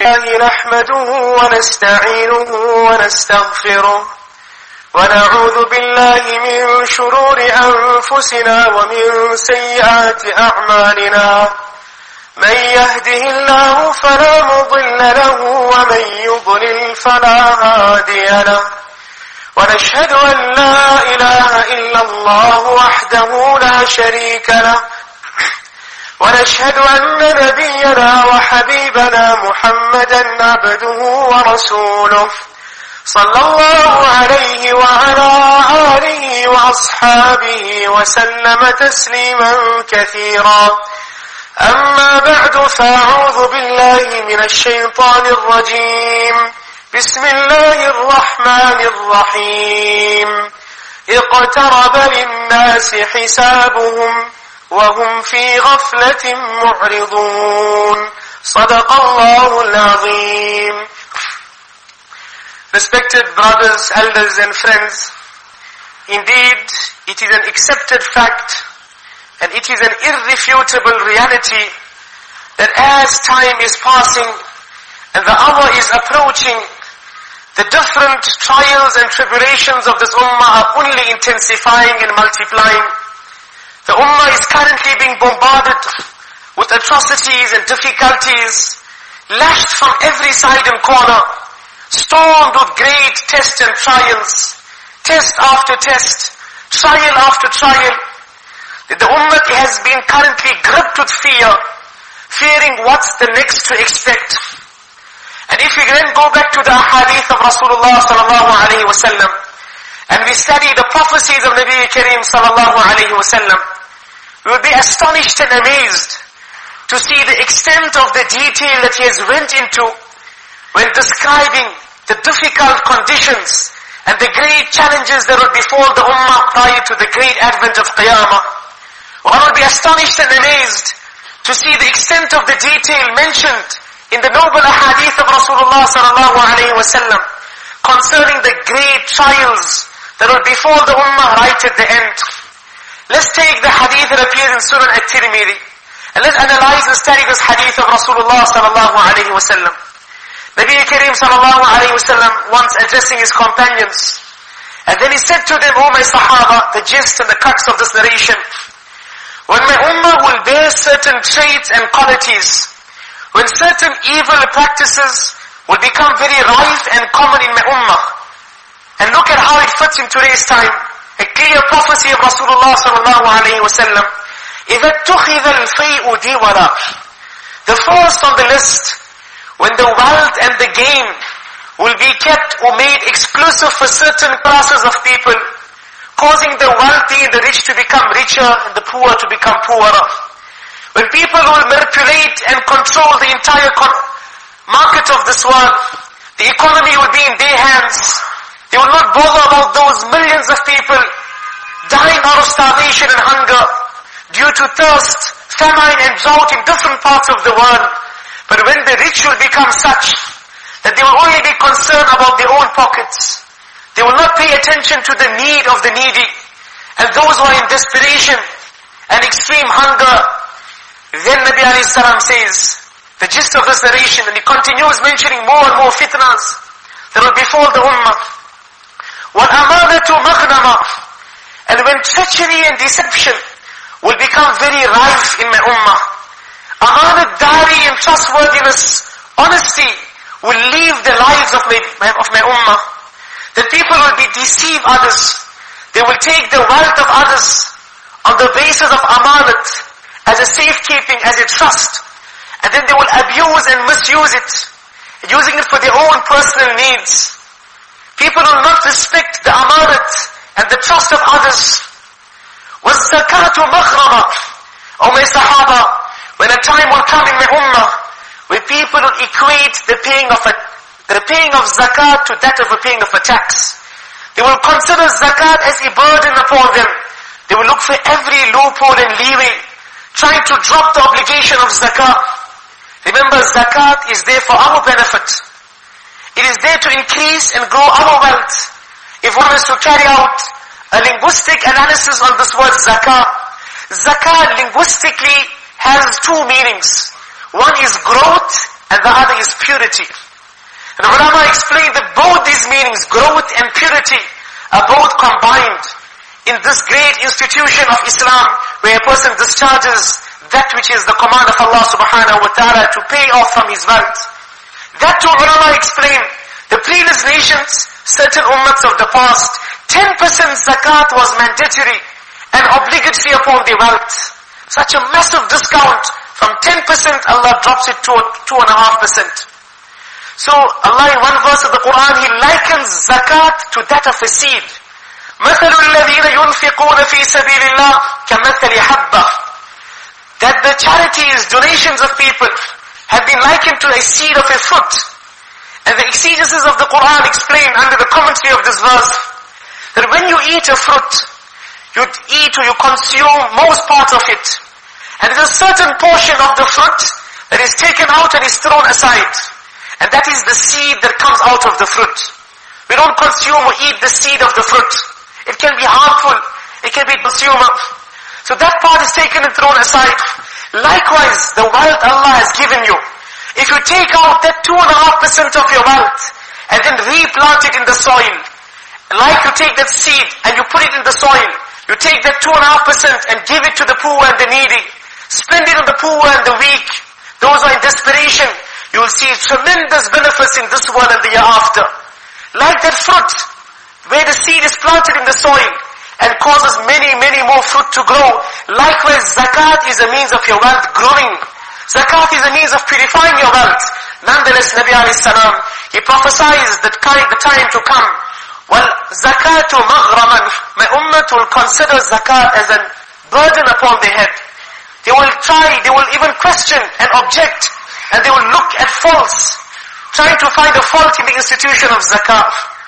نحمده ونستعينه ونستغفره ونعوذ بالله من شرور أنفسنا ومن سيئات أعمالنا من يهده الله فلا مضل له ومن يضلل فلا هادي له ونشهد أن لا إله إلا الله وحده لا شريك له ونشهد أن نبينا وحبيبنا محمدا عبده ورسوله صلى الله عليه وعلى آله وأصحابه وسلم تسليما كثيرا أما بعد فأعوذ بالله من الشيطان الرجيم بسم الله الرحمن الرحيم اقترب للناس حسابهم وهم في غفلة معرضون صدق الله العظيم. Respected brothers, elders and friends, indeed it is an accepted fact and it is an irrefutable reality that as time is passing and the hour is approaching, the different trials and tribulations of this ummah are only intensifying and multiplying. The ummah is currently being bombarded with atrocities and difficulties, lashed from every side and corner, stormed with great tests and trials, test after test, trial after trial. The ummah has been currently gripped with fear, fearing what's the next to expect. And if we then go back to the ahadith of Rasulullah sallallahu alayhi wa sallam, and we study the prophecies of Nabi Kareem sallallahu alayhi wa sallam, we will be astonished and amazed to see the extent of the detail that he has went into when describing the difficult conditions and the great challenges that will befall the ummah prior to the great advent of Qiyamah. One will be astonished and amazed to see the extent of the detail mentioned in the noble ahadith of Rasulullah sallallahu alayhi wa sallam concerning the great trials that will befall the ummah right at the end. Let's take the hadith that appears in Sunan at-Tirmidhi and let's analyze and study this hadith of Rasulullah sallallahu alayhi wa sallam. Nabi Kareem sallallahu alayhi wa sallam once addressing his companions, and then he said to them, O my Sahaba, the gist and the crux of this narration, when my ummah will bear certain traits and qualities, when certain evil practices will become very rife and common in my ummah, and look at how it fits in today's time, a clear prophecy of Rasulullah sallallahu alayhi wa sallam, إِذَا اتُّخِذَ الْفَيْءُ دِوَرًا. The first on the list, when the wealth and the gain will be kept or made exclusive for certain classes of people, causing the wealthy and the rich to become richer and the poor to become poorer. When people will manipulate and control the entire market of this world, the economy will be in their hands. They will not bother about those millions of people dying out of starvation and hunger due to thirst, famine and drought in different parts of the world. But when the rich will become such that they will only be concerned about their own pockets, they will not pay attention to the need of the needy and those who are in desperation and extreme hunger, then Nabi alayhi salam says, the gist of this narration, and he continues mentioning more and more fitnas that will befall the ummah. وَالْأَمَانَةُ مَغْنَمًا. And when treachery and deception will become very rife in my ummah, amanat-dari and trustworthiness, honesty will leave the lives of my ummah. The people will deceive others. They will take the wealth of others on the basis of amanat, as a safekeeping, as a trust. And then they will abuse and misuse it, using it for their own personal needs. People will not respect the amanat and the trust of others. وَالزَّكَاةُ مَغْرَمًا. O my Sahaba, when a time will come in my ummah, where people will equate the paying of zakat to that of the paying of a tax. They will consider zakat as a burden upon them. They will look for every loophole and leeway, trying to drop the obligation of zakat. Remember, zakat is there for our benefit. It is there to increase and grow our wealth. If one is to carry out a linguistic analysis on this word zakat, zakat linguistically has two meanings. One is growth and the other is purity. And ulama explained that both these meanings, growth and purity, are both combined in this great institution of Islam, where a person discharges that which is the command of Allah subhanahu wa ta'ala to pay off from his wealth. That too ulama explained, the previous nations, certain ummats of the past, 10% zakat was mandatory and obligatory upon their wealth. Such a massive discount. From 10% Allah drops it to 2.5%. So Allah in one verse of the Quran, He likens zakat to that of a seed. مَثَلُ الَّذِينَ يُنْفِقُونَ فِي سَبِيلِ اللَّهِ كَمَثَلِ حَبَّةٍ. That the charities, donations of people have been likened to a seed of a fruit. And the exegesis of the Quran explain under the commentary of this verse, that when you eat a fruit, you eat or you consume most part of it. And there's a certain portion of the fruit that is taken out and is thrown aside. And that is the seed that comes out of the fruit. We don't consume or eat the seed of the fruit. It can be harmful. It can be consumer. So that part is taken and thrown aside. Likewise, the wealth Allah has given you. If you take out that 2.5% of your wealth and then replant it in the soil, like you take that seed and you put it in the soil, you take that 2.5% and give it to the poor and the needy, spend it on the poor and the weak, those who are in desperation, you will see tremendous benefits in this world and the year after. Like that fruit, where the seed is planted in the soil and causes many, many more fruit to grow. Likewise, zakat is a means of your wealth growing. Zakat is a means of purifying your wealth. Nonetheless, Nabi alayhi salam, he prophesies that the time to come. Well, zakatu maghraman. My ummah will consider zakat as a burden upon their head. They will even question and object, and they will look at faults, trying to find a fault in the institution of zakat.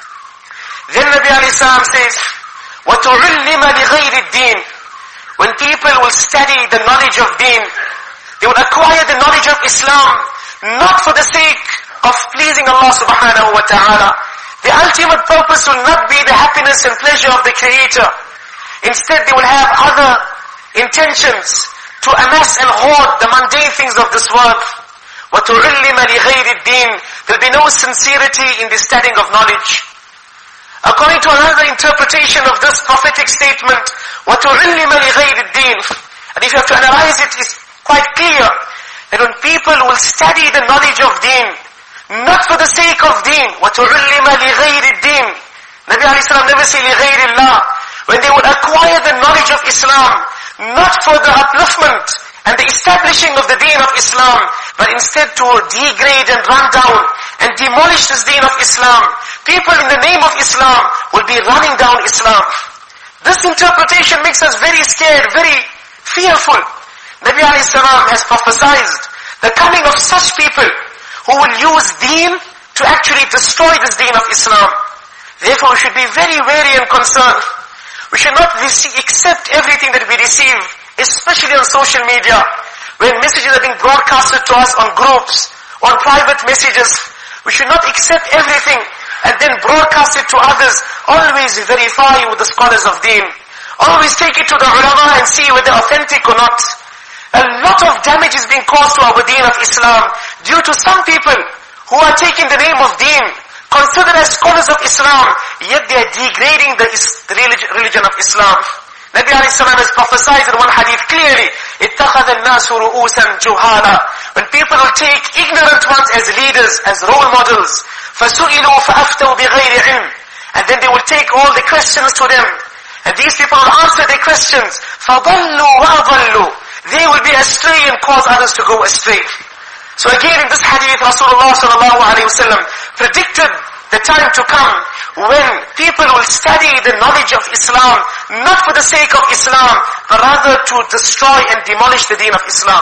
Then Nabi alayhi salam says, وَتُعِلِّمَ لِغَيْرِ الدِّينِ. When people will study the knowledge of deen, they will acquire the knowledge of Islam, not for the sake of pleasing Allah subhanahu wa ta'ala. The ultimate purpose will not be the happiness and pleasure of the Creator. Instead, they will have other intentions to amass and hoard the mundane things of this world. وَتُعِلِّمَ لِغَيْرِ الدِّينِ. There will be no sincerity in the studying of knowledge. According to another interpretation of this prophetic statement, وَتُعِلِّمَ لِغَيْرِ الدِّينِ. And if you have to analyze it, it's quite clear that when people will study the knowledge of deen, not for the sake of deen, وَتُعِلِّمَ لِغَيْرِ الدِّينِ. Nabi alayhi salam never say لِغَيْرِ اللَّهِ. When they would acquire the knowledge of Islam, not for the upliftment and the establishing of the deen of Islam, but instead to degrade and run down and demolish this deen of Islam. People in the name of Islam will be running down Islam. This interpretation makes us very scared, very fearful. Nabi alayhi salam has prophesied the coming of such people who will use deen to actually destroy this deen of Islam. Therefore we should be very wary and concerned. We should not accept everything that we receive, especially on social media, when messages are being broadcasted to us on groups, on private messages. We should not accept everything and then broadcast it to others. Always verify with the scholars of deen. Always take it to the ulama and see whether authentic or not. A lot of damage is being caused to our deen of Islam due to some people who are taking the name of deen, considered as scholars of Islam, yet they are degrading the religion of Islam. Nabi alayhi salam has prophesied in one hadith clearly, اتَّخَذَ النَّاسُ رُؤُوسًا جُهَالًا. When people will take ignorant ones as leaders, as role models, فَسُئِلُوا فَأَفْتَوْا بِغَيْرِ عِلْمٍ. And then they will take all the questions to them. And these people will answer their questions. فَضَلُّوا وَأَضَلُّوا. They will be astray and cause others to go astray. So again in this hadith, Rasulullah sallallahu alayhi wa sallam predicted the time to come when people will study the knowledge of Islam, not for the sake of Islam, but rather to destroy and demolish the deen of Islam.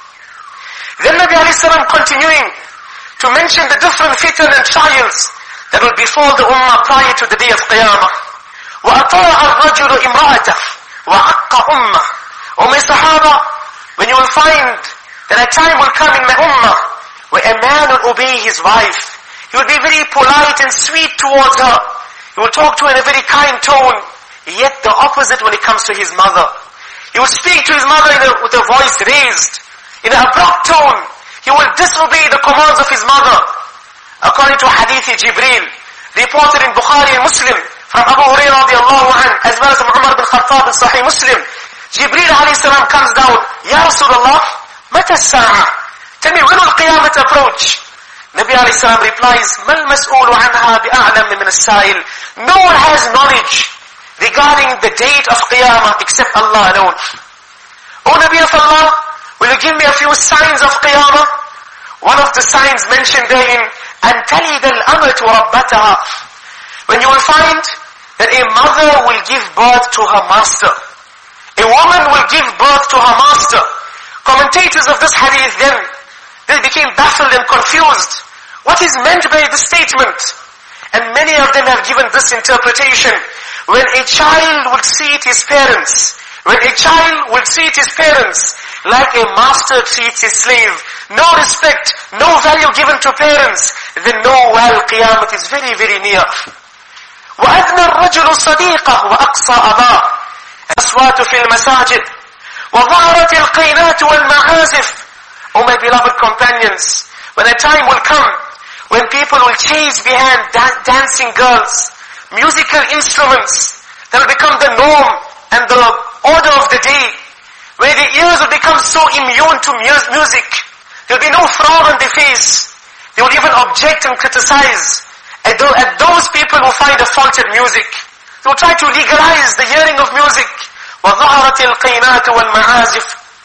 Then Nabi alayhi salam continuing to mention the different fitan and trials that will befall the ummah prior to the day of Qiyamah. وَأَطَاعَ الرَّجُلُ إِمْرَأَتَهُ وَعَقَّ أُمَّهُ. O my Sahaba, when you will find that a time will come in my ummah where a man will obey his wife. He will be very polite and sweet towards her. He will talk to her in a very kind tone. Yet the opposite when it comes to his mother. He will speak to his mother with a voice raised, in an abrupt tone. He will disobey the commands of his mother. According to Hadith Jibreel, reported in Bukhari and Muslim, from Abu Hurairah radiallahu anhu, as well as from Umar bin Khattab in Sahih Muslim, Jibreel alayhi salam comes down, Ya Rasulullah, mata as-sa'a? Tell me, when will Qiyamah approach? Nabi alayhi salam replies, Mal mas'ulu anha bi'a'lam min as-sa'il. No one has knowledge regarding the date of Qiyamah except Allah alone. O Nabi of Allah, will you give me a few signs of Qiyamah? One of the signs mentioned therein, أَن تَلِدَ الْأَمَةُ رَبَّتَهَا. When you will find that a mother will give birth to her master. A woman will give birth to her master. Commentators of this hadith then, they became baffled and confused. What is meant by this statement? And many of them have given this interpretation. When a child will treat his parents, like a master treats his slave, no respect, no value given to parents, then know well Qiyamah is very, very near. وَأَدْنَى الرَّجُلُ صَدِيقَهُ وَأَقْصَى أَبَاهُ أَصْوَاتُ فِي الْمَسَاجِدِ وَظَهَرَتِ الْقَيْنَاتُ وَالْمَعَازِفِ. O my beloved companions, when a time will come, when people will chase behind dancing girls, musical instruments, that will become the norm and the order of the day, where the ears will become so immune to music. There will be no frown on their face. They will even object and criticize at those people who find a fault in music. They will try to legalize the hearing of music. وَظَهَرَتِ الْقَيْنَاتُ وَالْمَعَازِفِ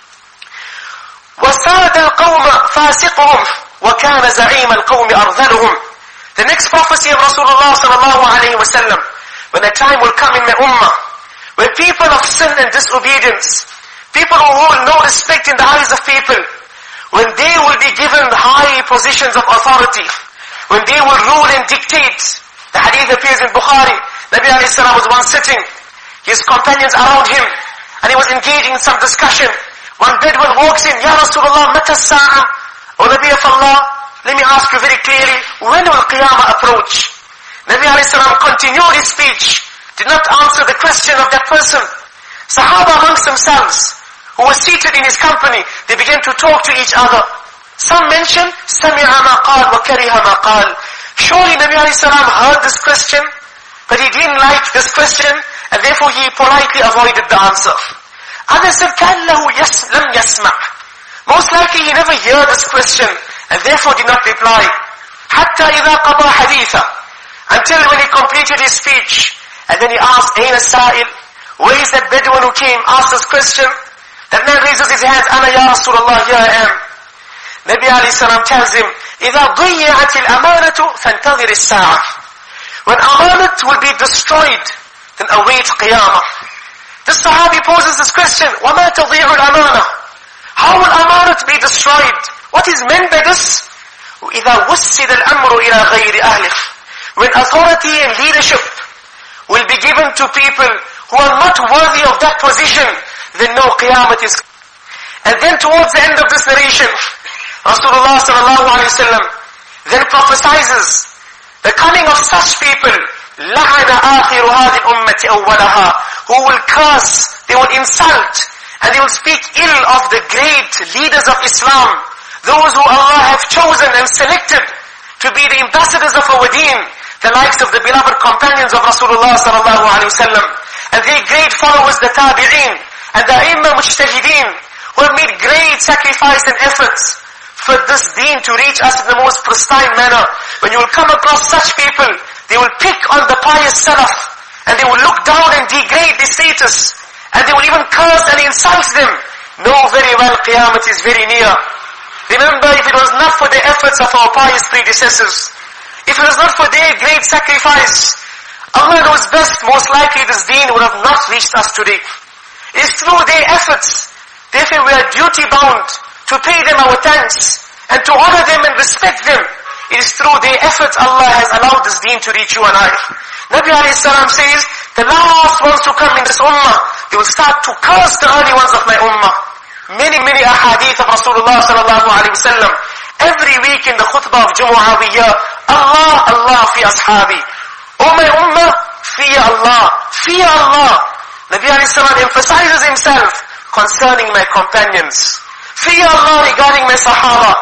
وَسَادَ الْقَوْمَ فَاسِقُهُمْ وَكَانَ زَعِيمَ الْقَوْمِ أَرْذَلُهُمْ. The next prophecy of Rasulullah sallallahu alayhi wa sallam, when a time will come in the ummah, where people of sin and disobedience, people who hold no respect in the eyes of people, when they will be given high positions of authority, when they will rule and dictate. The hadith appears in Bukhari. Nabi alayhi salam was once sitting, his companions around him, and he was engaging in some discussion. One Bedouin walks in, Ya Rasulullah, mata as-sa'a? O Nabi of Allah, let me ask you very clearly, when will Qiyamah approach? Nabi alayhi salam continued his speech, did not answer the question of that person. Sahaba amongst themselves, who were seated in his company, they began to talk to each other. Some mentioned, سَمِعَ مَا قَالْ وَكَرِهَ مَا قَالْ. Surely Nabi alayhi salam heard this question, but he didn't like this question, and therefore he politely avoided the answer. Others said, كَأَنَّهُ لَمْ يَسْمَعْ. Most likely he never heard this question, and therefore did not reply. حَتَّى إِذَا قَضَى حَدِيثًا. Until when he completed his speech, and then he asked, أَيْنَ السَّائِلُ? Where is that Bedouin who came, asked this question? That man raises his hands, أَنَا يَا رَسُولَ اللَّهِ, here I am. Nabi alayhi salam tells him, إِذَا ضِيَّعَتِ الْأَمَانَةُ فَانْتَظِرِ السَّاعَةِ. When amanat will be destroyed, then await Qiyamah. This Sahabi poses this question, وَمَا تَضِيعُ الْأَمَانَةِ? How will amanat be destroyed? What is meant by this? إِذَا وُسِّدَ الْأَمْرُ إِلَى غَيْرِ أَهْلِهِ. When authority and leadership will be given to people who are not worthy of that position, then no Qiyamah is. And then towards the end of this narration, Rasulullah sallallahu alayhi wa sallam then prophesizes the coming of such people, لَعَنَ آخِرُ هَذِي الْأُمَّةِ أَوَّلَهَا, who will curse, they will insult, and they will speak ill of the great leaders of Islam, those who Allah have chosen and selected to be the ambassadors of our deen, the likes of the beloved companions of Rasulullah sallallahu alayhi wa sallam, and their great followers, the tabi'een, and the Aimma Mujtahideen, who have made great sacrifice and efforts for this deen to reach us in the most pristine manner. When you will come across such people, they will pick on the pious salaf, and they will look down and degrade their status, and they will even curse and insult them. Know very well Qiyamah is very near. Remember, if it was not for the efforts of our pious predecessors, if it was not for their great sacrifice, Allah knows best, most likely this deen would have not reached us today. It is through their efforts, therefore we are duty bound to pay them our thanks, and to honor them and respect them. It is through their efforts Allah has allowed this deen to reach you and I. Nabi alayhi salam says, the last ones to come in this ummah, they will start to curse the early ones of my ummah. Many ahadith of Rasulullah sallallahu alayhi wa sallam. Every week in the khutbah of Jumu'ah we hear, Allah, Allah fi ashabi. O my ummah, fear Allah. Fear Allah. Nabi alayhi salam emphasizes himself concerning my companions. Fear Allah regarding my sahaba.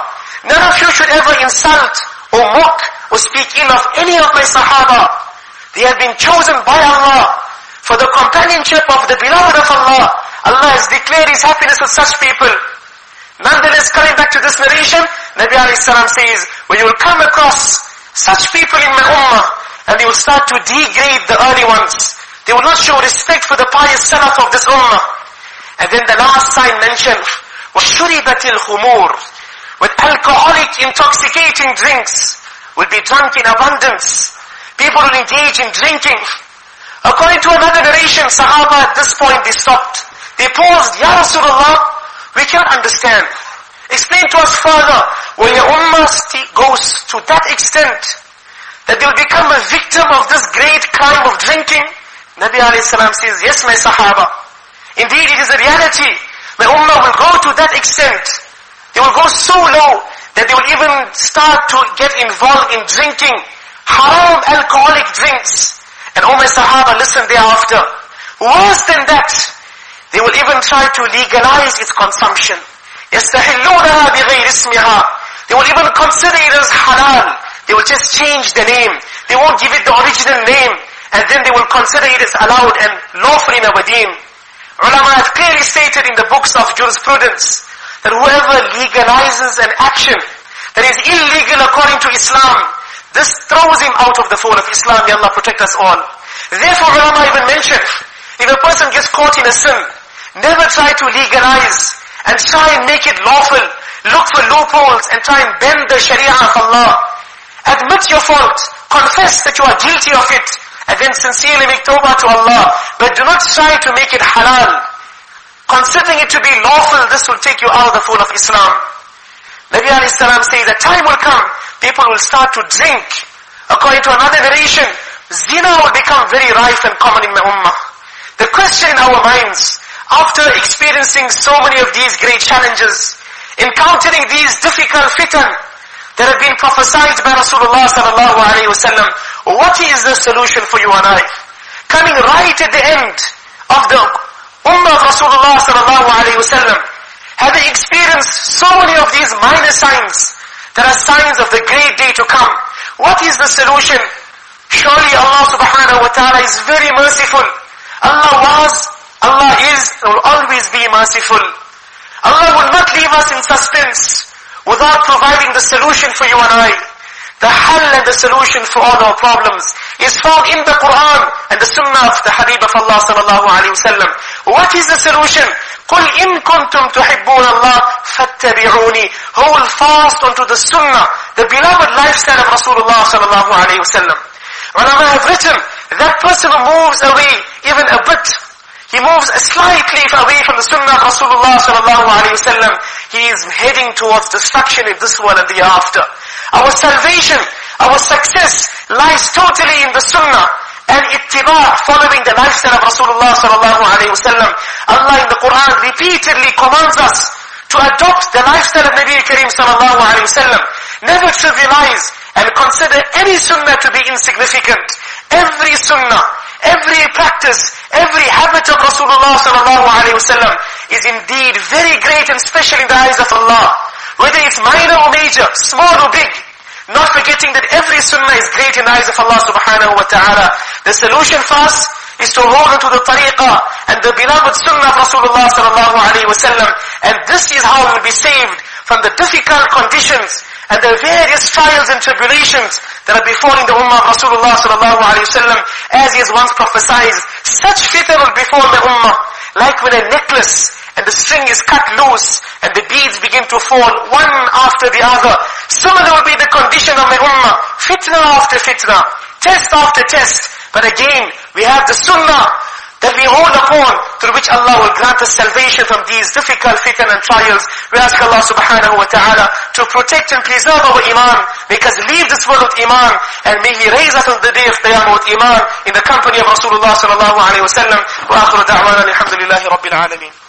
None of you should ever insult or mock or speak ill of any of my Sahaba. They have been chosen by Allah for the companionship of the beloved of Allah. Allah has declared His happiness with such people. Nonetheless, coming back to this narration, Nabi alayhi salam says, when you will come across such people in my ummah, and they will start to degrade the early ones. They will not show respect for the pious salaf of this ummah. And then the last sign mentioned, وَشُرِبَتِ الْخُمُورِ, with alcoholic, intoxicating drinks, will be drunk in abundance. People will engage in drinking. According to another narration, Sahaba at this point, they stopped. They paused, Ya Rasulullah, we cannot understand. Explain to us further, will your ummah goes to that extent that they will become a victim of this great crime of drinking? Nabi alayhi salam says, yes, my Sahaba. Indeed, it is a reality. My ummah will go to that extent. They will go so low that they will even start to get involved in drinking haram alcoholic drinks. And oh my Sahaba, listen thereafter. Worse than that, they will even try to legalize its consumption. يَسْتَحِلُّونَهَا بِغَيْرِ اسْمِهَا. They will even consider it as halal. They will just change the name. They won't give it the original name. And then they will consider it as allowed and lawful in our deen. Ulama have clearly stated in the books of jurisprudence that whoever legalizes an action that is illegal according to Islam, this throws him out of the fold of Islam. May Allah protect us all. Therefore, ulama even mentioned, if a person gets caught in a sin, never try to legalize and try and make it lawful. Look for loopholes and try and bend the Sharia of Allah. Admit your fault. Confess that you are guilty of it. And then sincerely make tawbah to Allah. But do not try to make it halal. Considering it to be lawful, this will take you out of the fold of Islam. Nabi alayhi salam says, a time will come, people will start to drink. According to another narration, zina will become very rife and common in the ummah. The question in our minds, after experiencing so many of these great challenges, encountering these difficult fitan that have been prophesied by Rasulullah sallallahu alayhi wa sallam, what is the solution for you and I? Coming right at the end of the ummah of Rasulullah sallallahu alayhi wa sallam, having experienced so many of these minor signs that are signs of the great day to come, what is the solution? Surely Allah subhanahu wa ta'ala is very merciful. Allah was, Allah is, and will always be merciful. Allah will not leave us in suspense without providing the solution for you and I. The hal and the solution for all our problems is found in the Quran and the Sunnah of the Habib of Allah sallallahu alayhi wa sallam. What is the solution? قُلْ إِن كُنْتُمْ تُحِبُّونَ اللَّهِ فَاتَّبِعُونِي. Hold fast onto the Sunnah, the beloved lifestyle of Rasulullah sallallahu alayhi wa sallam. Ulama have written, that person who moves away even a bit, he moves slightly away from the Sunnah of Rasulullah sallallahu alayhi wa sallam, he is heading towards destruction in this world and the hereafter. Our salvation, our success lies totally in the Sunnah and ittiba, following the lifestyle of Rasulullah sallallahu alayhi wa sallam. Allah in the Quran repeatedly commands us to adopt the lifestyle of Nabi Kareem sallallahu alayhi wa sallam. Never trivialize and consider any sunnah to be insignificant. Every sunnah, every practice, every habit of Rasulullah sallallahu alayhi wa sallam is indeed very great and special in the eyes of Allah. Whether it's minor or major, small or big, not forgetting that every sunnah is great in the eyes of Allah subhanahu wa ta'ala. The solution for us is to hold on to the tariqah and the beloved sunnah of Rasulullah sallallahu alayhi wa sallam. And this is how we will be saved from the difficult conditions and the various trials and tribulations that are befalling the ummah of Rasulullah sallallahu alayhi wa sallam. As he has once prophesied, such fitan will befall the ummah like when a necklace and the string is cut loose and the beads begin to fall one after the other. Similar will be the condition of my ummah. Fitna after fitna, test after test. But again, we have the sunnah that we hold upon, through which Allah will grant us salvation from these difficult fitan and trials. We ask Allah subhanahu wa ta'ala to protect and preserve our iman, make us leave this world with iman, and may He raise us on the day of Qiyamah with iman in the company of Rasulullah sallallahu alayhi wa sallam. Wa akhiru da'wana alhamdulillahi rabbil alameen.